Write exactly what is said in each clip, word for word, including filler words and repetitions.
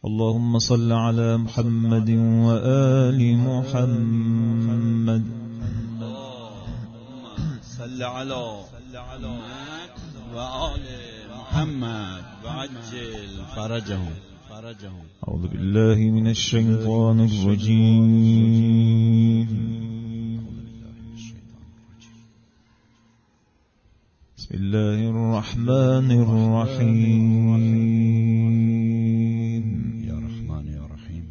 اللهم صل على محمد وآل محمد. اللهم صل على محمد وآل محمد وعجل فرجهم. أعوذ بالله من الشيطان الرجيم. بسم الله الرحمن الرحيم. يا رحمن يا رحيم.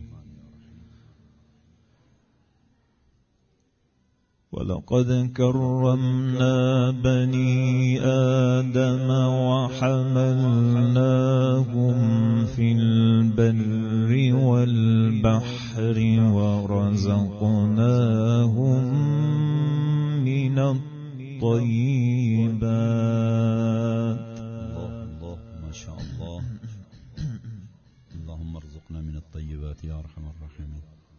ولقد كرمنا بني آدم وحملناهم في البر والبحر ورزقناهم من الطيبات. الله الله ما شاء الله. اللهم ارزقنا من الطيبات يا أرحم الراحمين.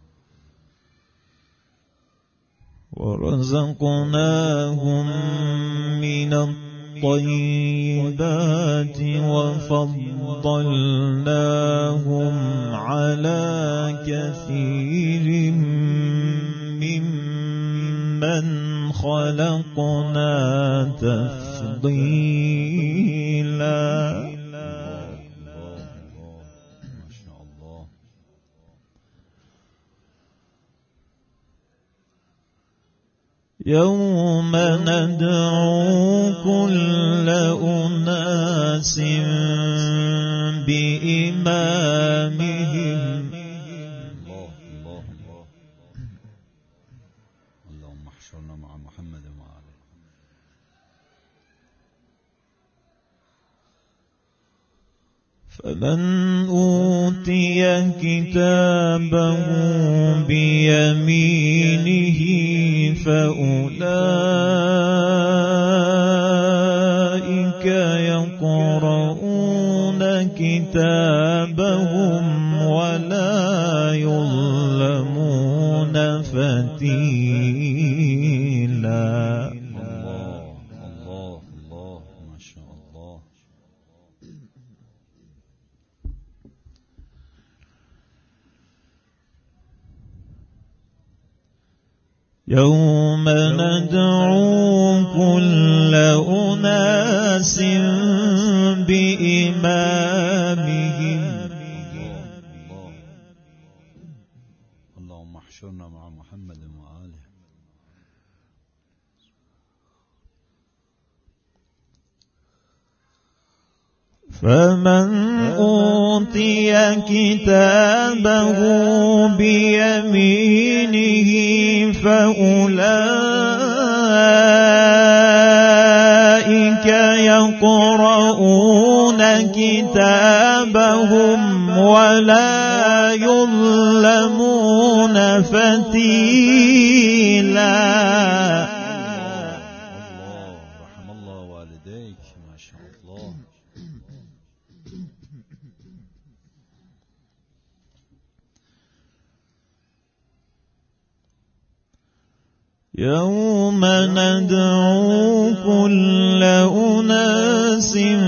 ورزقناهم من الطيبات وفضلناهم على كثير ممن خلقنا تفضيلا. يوم ندعو كل أناس بإمامهم. الله الله الله. اللهم احشرنا مع محمد وآله. فمن أوتي كتابه بيمينه فأولئك يقرؤون كتابهم ولا يظلمون فتيلا. الله الله الله ما شاء الله. يوم ندعو كل أناس بإمامهم. اللهم احشرنا مع محمد وآله. فمن أوتي كتابه بيمينه فأولئك يقرؤون كتابهم ولا يظلمون فتيلا. رحم الله والديك ما شاء الله. يوم ندعو كل أناس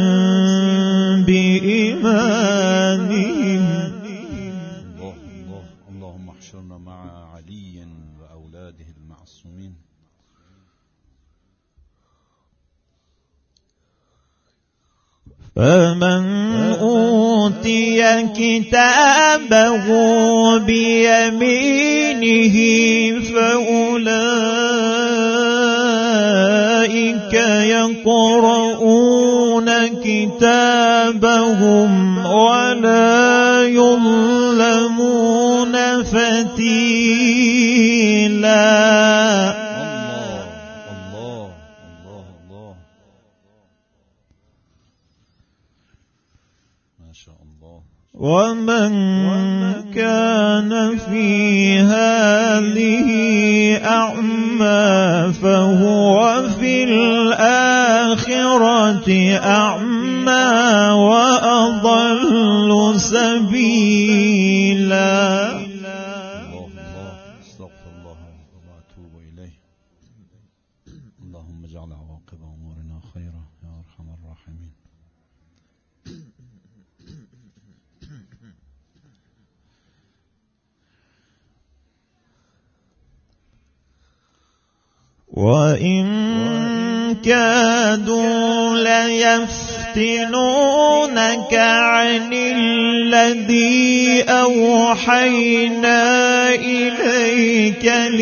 بإمامهم. الله الله. اللهم احشرنا مع علي وأولاده المعصومين. فمن أوتي كتابه بيمينه فأولئك يقرؤون كتابهم ولا يظلمون فتيلا. الله الله الله. ما شاء الله. ومن كان في هذه أعمى فهو في الآخرة أعمى وأضل سبيلا. الله الله. استغفر الله وأتوب إليه. اللهم اجعل عواقب أمورنا خيرا يا أرحم الراحمين. وإن كادوا ليفتنونك عن الذي أوحينا إليك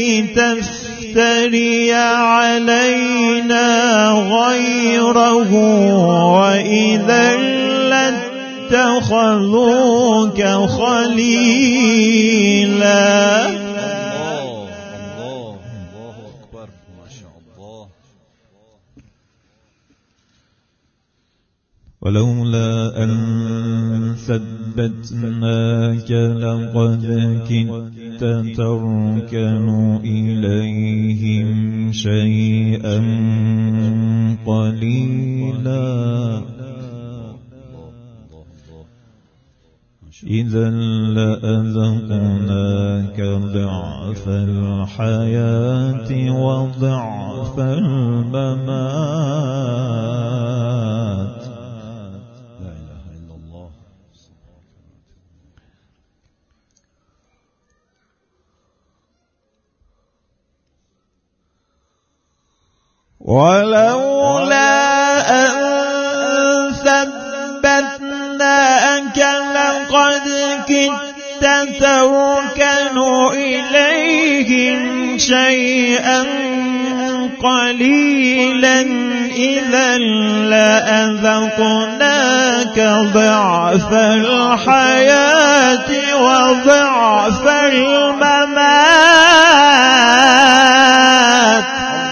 لتفتري علينا غيره وإذا لاتخذوك خليلا. ولولا أن ثبتناك لقد كدت تركن إليهم شيئا قليلا إذا لأذقناك ضعف الحياة وضعف الممات. ولولا أن ثبتناك لقد كدت تركن إليهم شيئا قليلا إذا لأذقناك ضعف الحياة وضعف الممات.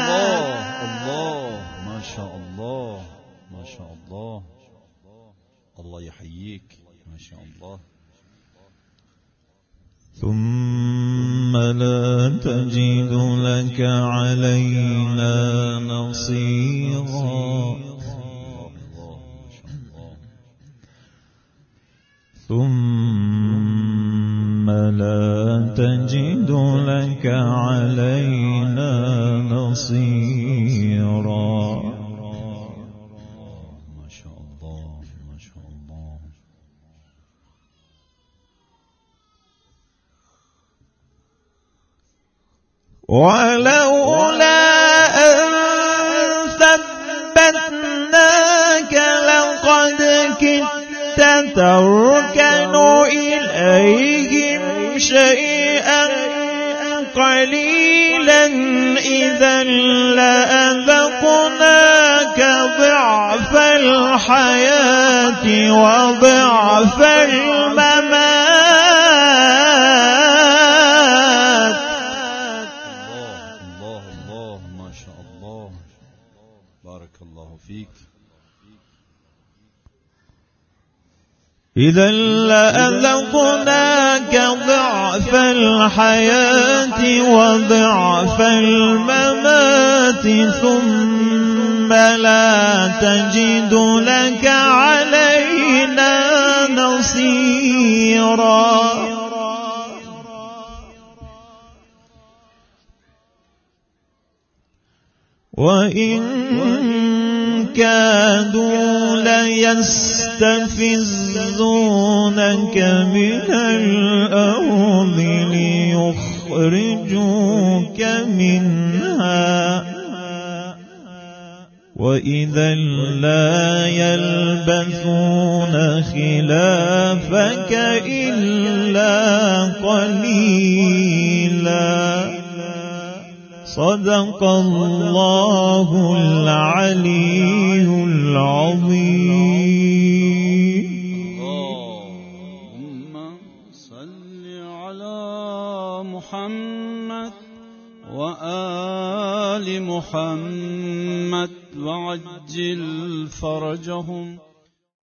ثم لا تجد لك علينا نصيرا ثم لا تجد لك علينا نصيرا. ولولا أن ثبتناك لقد كدت تركن إليهم شيئا قليلا إذا لأذقناك ضعف الحياة وضعف الممات. إذا لأذقناك ضعف الحياة وضعف الممات ثم لا تجد لك علينا نصيرا. وإن كادوا ليستفزونك من الأرض ليخرجوك منها وإذا لا يلبثون خلافك إلا قليلا. صدق الله العلي العظيم. اللهم صل على محمد وآل محمد وعجل فرجهم.